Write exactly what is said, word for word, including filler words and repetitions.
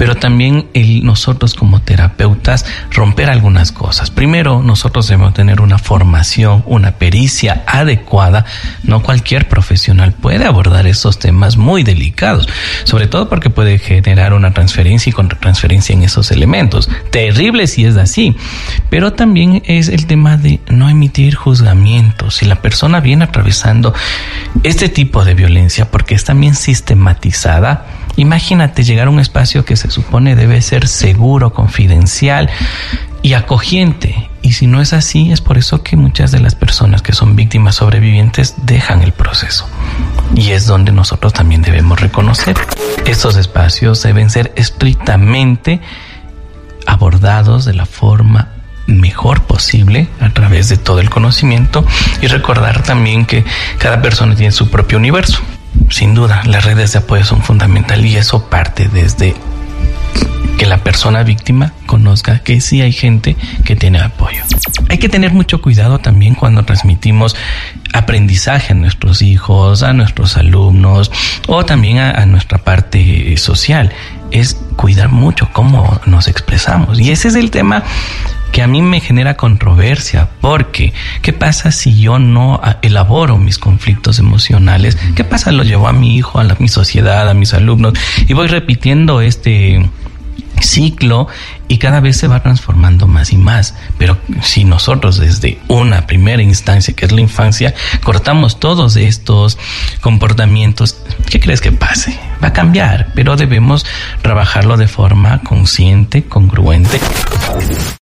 pero también el, nosotros como terapeutas romper algunas cosas. Primero, nosotros debemos tener una formación, una pericia adecuada. No cualquier profesional puede abordar esos temas muy delicados, sobre todo porque puede generar una transferencia y contratransferencia en esos elementos. Terrible si es así, pero también es el tema de no emitir juzgamientos. Si la persona viene atravesando este tipo de violencia porque es también sistematizada, imagínate llegar a un espacio que se supone debe ser seguro, confidencial y acogiente. Y si no es así, es por eso que muchas de las personas que son víctimas sobrevivientes dejan el proceso. Y es donde nosotros también debemos reconocer. Estos espacios deben ser estrictamente abordados de la forma mejor posible a través de todo el conocimiento, y recordar también que cada persona tiene su propio universo. Sin duda, las redes de apoyo son fundamentales, y eso parte desde que la persona víctima conozca que sí hay gente que tiene apoyo. Hay que tener mucho cuidado también cuando transmitimos aprendizaje a nuestros hijos, a nuestros alumnos o también a, a nuestra parte social. Es cuidar mucho cómo nos expresamos, y ese es el tema que a mí me genera controversia, porque ¿qué pasa si yo no elaboro mis conflictos emocionales? ¿Qué pasa? Lo llevo a mi hijo, a la, mi sociedad, a mis alumnos, y voy repitiendo este ciclo y cada vez se va transformando más y más. Pero si nosotros desde una primera instancia, que es la infancia, cortamos todos estos comportamientos, ¿qué crees que pase? Va a cambiar, pero debemos trabajarlo de forma consciente, congruente.